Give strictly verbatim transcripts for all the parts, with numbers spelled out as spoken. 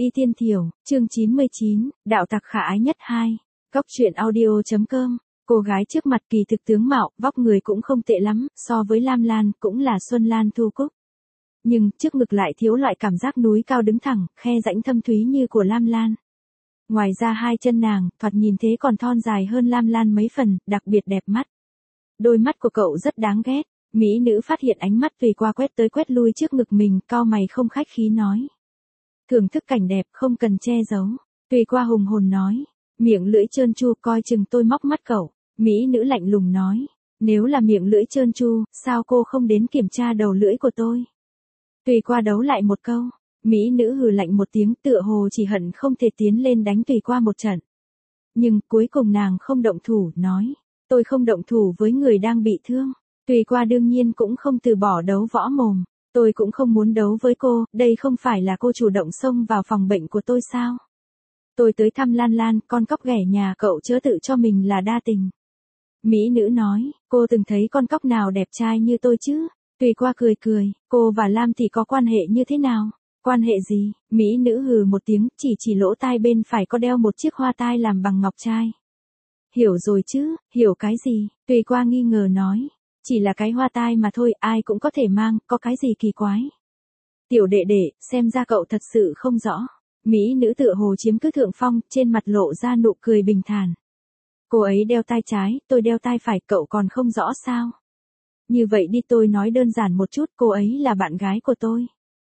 Y Tiên Thiểu, chương chín mươi chín, đạo tặc khả ái nhất hai. Góc truyện audio.com. Cô gái trước mặt kỳ thực tướng mạo, vóc người cũng không tệ lắm, so với Lam Lan cũng là Xuân Lan Thu Cúc. Nhưng trước ngực lại thiếu loại cảm giác núi cao đứng thẳng, khe rãnh thâm thúy như của Lam Lan. Ngoài ra hai chân nàng, thoạt nhìn thế còn thon dài hơn Lam Lan mấy phần, đặc biệt đẹp mắt. Đôi mắt của cậu rất đáng ghét. Mỹ nữ phát hiện ánh mắt tùy qua quét tới quét lui trước ngực mình, cau mày không khách khí nói. Thưởng thức cảnh đẹp không cần che giấu. Tùy qua hùng hồn nói. Miệng lưỡi trơn tru coi chừng tôi móc mắt cậu. Mỹ nữ lạnh lùng nói. Nếu là miệng lưỡi trơn tru, sao cô không đến kiểm tra đầu lưỡi của tôi? Tùy qua đấu lại một câu. Mỹ nữ hừ lạnh một tiếng tựa hồ chỉ hận không thể tiến lên đánh tùy qua một trận. Nhưng cuối cùng nàng không động thủ, nói. Tôi không động thủ với người đang bị thương. Tùy qua đương nhiên cũng không từ bỏ đấu võ mồm. Tôi cũng không muốn đấu với cô, đây không phải là cô chủ động xông vào phòng bệnh của tôi sao? Tôi tới thăm Lan Lan, con cóc ghẻ nhà cậu chớ tự cho mình là đa tình. Mỹ nữ nói, cô từng thấy con cóc nào đẹp trai như tôi chứ? Tùy qua cười cười, cô và Lam thì có quan hệ như thế nào? Quan hệ gì? Mỹ nữ hừ một tiếng, chỉ chỉ lỗ tai bên phải có đeo một chiếc hoa tai làm bằng ngọc trai. Hiểu rồi chứ, hiểu cái gì? Tùy qua nghi ngờ nói. Chỉ là cái hoa tai mà thôi, ai cũng có thể mang, có cái gì kỳ quái. Tiểu đệ đệ, xem ra cậu thật sự không rõ. Mỹ nữ tựa hồ chiếm cứ thượng phong, trên mặt lộ ra nụ cười bình thản. Cô ấy đeo tai trái, tôi đeo tai phải, cậu còn không rõ sao? Như vậy đi, tôi nói đơn giản một chút, cô ấy là bạn gái của tôi.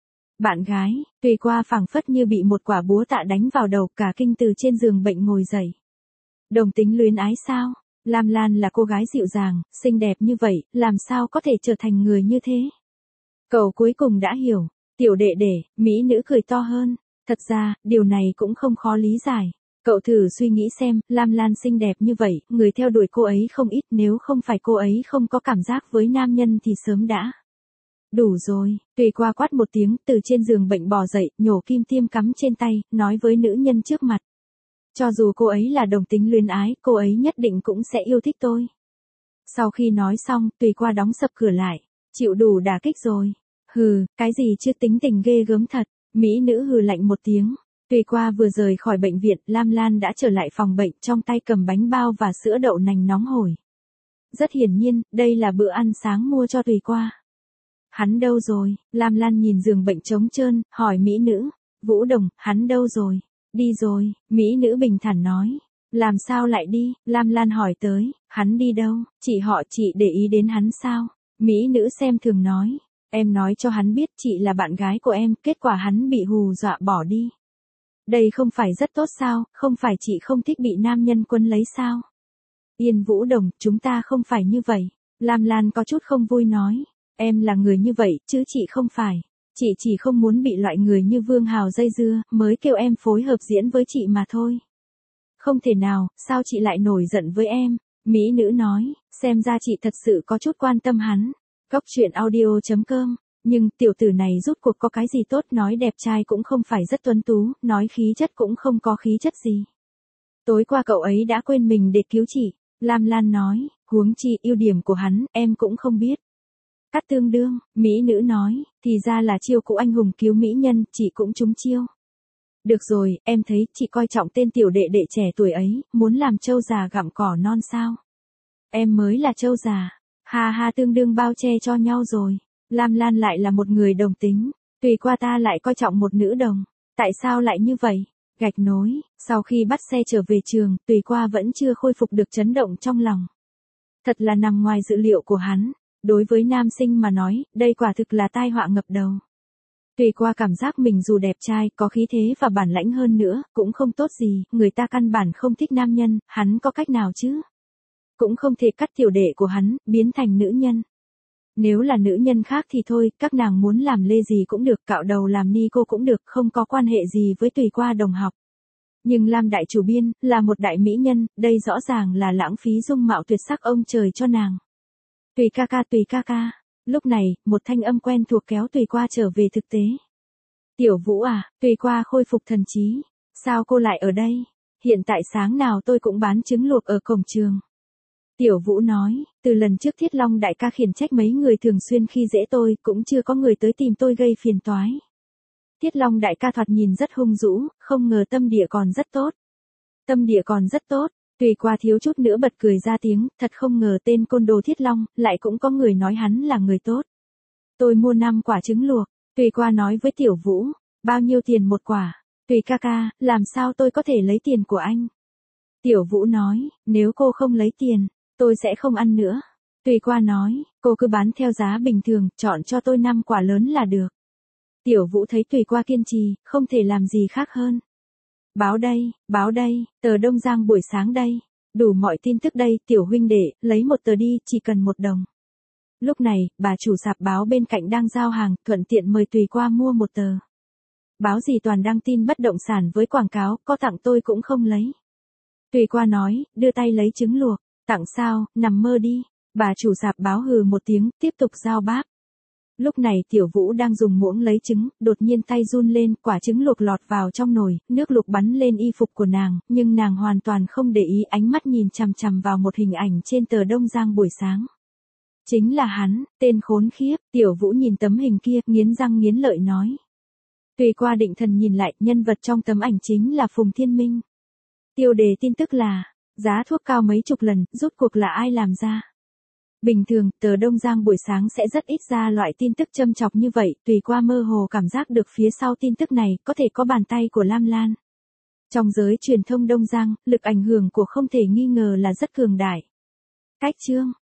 Bạn gái? Tùy qua phảng phất như bị một quả búa tạ đánh vào đầu, cả kinh từ trên giường bệnh ngồi dậy. Đồng tính luyến ái sao? Lam Lan là cô gái dịu dàng, xinh đẹp như vậy, làm sao có thể trở thành người như thế? Cậu cuối cùng đã hiểu. Tiểu đệ đệ, Mỹ nữ cười to hơn. Thật ra, điều này cũng không khó lý giải. Cậu thử suy nghĩ xem, Lam Lan xinh đẹp như vậy, người theo đuổi cô ấy không ít, nếu không phải cô ấy không có cảm giác với nam nhân thì sớm đã. Đủ rồi, Tùy qua quát một tiếng, từ trên giường bệnh bò dậy, nhổ kim tiêm cắm trên tay, nói với nữ nhân trước mặt. Cho dù cô ấy là đồng tính luyến ái, cô ấy nhất định cũng sẽ yêu thích tôi. Sau khi nói xong, Tùy qua đóng sập cửa lại. Chịu đủ đả kích rồi. Hừ, cái gì chứ, tính tình ghê gớm thật. Mỹ nữ hừ lạnh một tiếng. Tùy qua vừa rời khỏi bệnh viện, Lam Lan đã trở lại phòng bệnh, trong tay cầm bánh bao và sữa đậu nành nóng hổi. Rất hiển nhiên, đây là bữa ăn sáng mua cho Tùy qua. Hắn đâu rồi? Lam Lan nhìn giường bệnh trống trơn, hỏi Mỹ nữ. Vũ Đồng, hắn đâu rồi? Đi rồi, Mỹ nữ bình thản nói. Làm sao lại đi? Lam Lan hỏi tới, hắn đi đâu? Chị họ chị để ý đến hắn sao? Mỹ nữ xem thường nói. Em nói cho hắn biết chị là bạn gái của em, kết quả hắn bị hù dọa bỏ đi. Đây không phải rất tốt sao, không phải chị không thích bị nam nhân quấn lấy sao? Yên Vũ Đồng, chúng ta không phải như vậy. Lam Lan có chút không vui nói. Em là người như vậy, chứ chị không phải. Chị chỉ không muốn bị loại người như Vương Hào dây dưa, mới kêu em phối hợp diễn với chị mà thôi. Không thể nào, sao chị lại nổi giận với em? Mỹ nữ nói, xem ra chị thật sự có chút quan tâm hắn. Góc truyện audio.com. Nhưng tiểu tử này rút cuộc có cái gì tốt, nói đẹp trai cũng không phải rất tuấn tú, nói khí chất cũng không có khí chất gì. Tối qua cậu ấy đã quên mình để cứu chị. Lam Lan nói, huống chi ưu điểm của hắn, em cũng không biết. Cắt tương đương, Mỹ nữ nói, thì ra là chiêu cũ anh hùng cứu mỹ nhân, chị cũng trúng chiêu. Được rồi, em thấy chị coi trọng tên tiểu đệ đệ trẻ tuổi ấy, muốn làm trâu già gặm cỏ non sao? Em mới là trâu già. Ha ha, tương đương bao che cho nhau rồi. Lam Lan lại là một người đồng tính, Tùy qua ta lại coi trọng một nữ đồng. Tại sao lại như vậy? Gạch nối, sau khi bắt xe trở về trường, Tùy qua vẫn chưa khôi phục được chấn động trong lòng. Thật là nằm ngoài dự liệu của hắn. Đối với nam sinh mà nói, đây quả thực là tai họa ngập đầu. Tùy qua cảm giác mình dù đẹp trai, có khí thế và bản lãnh hơn nữa, cũng không tốt gì, người ta căn bản không thích nam nhân, hắn có cách nào chứ? Cũng không thể cắt tiểu đệ của hắn, biến thành nữ nhân. Nếu là nữ nhân khác thì thôi, các nàng muốn làm lê gì cũng được, cạo đầu làm ni cô cũng được, không có quan hệ gì với Tùy qua đồng học. Nhưng Lam đại chủ biên, là một đại mỹ nhân, đây rõ ràng là lãng phí dung mạo tuyệt sắc ông trời cho nàng. Tùy ca ca, Tùy ca ca. Lúc này, một thanh âm quen thuộc kéo Tùy qua trở về thực tế. Tiểu Vũ à, Tùy qua khôi phục thần trí. Sao cô lại ở đây? Hiện tại sáng nào tôi cũng bán trứng luộc ở cổng trường. Tiểu Vũ nói, từ lần trước Thiết Long đại ca khiển trách mấy người thường xuyên khi dễ tôi, cũng chưa có người tới tìm tôi gây phiền toái. Thiết Long đại ca thoạt nhìn rất hung dữ, không ngờ tâm địa còn rất tốt. Tâm địa còn rất tốt, Tùy Qua thiếu chút nữa bật cười ra tiếng, thật không ngờ tên côn đồ Thiết Long, lại cũng có người nói hắn là người tốt. Tôi mua năm quả trứng luộc, Tùy Qua nói với Tiểu Vũ, bao nhiêu tiền một quả? Tùy ca ca, làm sao tôi có thể lấy tiền của anh? Tiểu Vũ nói, nếu cô không lấy tiền, tôi sẽ không ăn nữa. Tùy Qua nói, cô cứ bán theo giá bình thường, chọn cho tôi năm quả lớn là được. Tiểu Vũ thấy Tùy Qua kiên trì, không thể làm gì khác hơn. Báo đây, báo đây, tờ Đông Giang buổi sáng đây. Đủ mọi tin tức đây, tiểu huynh đệ, lấy một tờ đi, chỉ cần một đồng. Lúc này, bà chủ sạp báo bên cạnh đang giao hàng, thuận tiện mời Tùy Qua mua một tờ. Báo gì toàn đăng tin bất động sản với quảng cáo, có tặng tôi cũng không lấy. Tùy Qua nói, đưa tay lấy trứng luộc, tặng sao, nằm mơ đi. Bà chủ sạp báo hừ một tiếng, tiếp tục giao báp. Lúc này Tiểu Vũ đang dùng muỗng lấy trứng, đột nhiên tay run lên, quả trứng luộc lọt vào trong nồi, nước luộc bắn lên y phục của nàng, nhưng nàng hoàn toàn không để ý, ánh mắt nhìn chằm chằm vào một hình ảnh trên tờ Đông Giang buổi sáng. Chính là hắn, tên khốn khiếp. Tiểu Vũ nhìn tấm hình kia, nghiến răng nghiến lợi nói. Tùy Qua định thần nhìn lại, nhân vật trong tấm ảnh chính là Phùng Thiên Minh. Tiêu đề tin tức là, giá thuốc cao mấy chục lần, rốt cuộc là ai làm ra? Bình thường, tờ Đông Giang buổi sáng sẽ rất ít ra loại tin tức châm chọc như vậy, Tùy Qua mơ hồ cảm giác được phía sau tin tức này, có thể có bàn tay của Lam Lan. Trong giới truyền thông Đông Giang, lực ảnh hưởng của không thể nghi ngờ là rất cường đại. Cách chương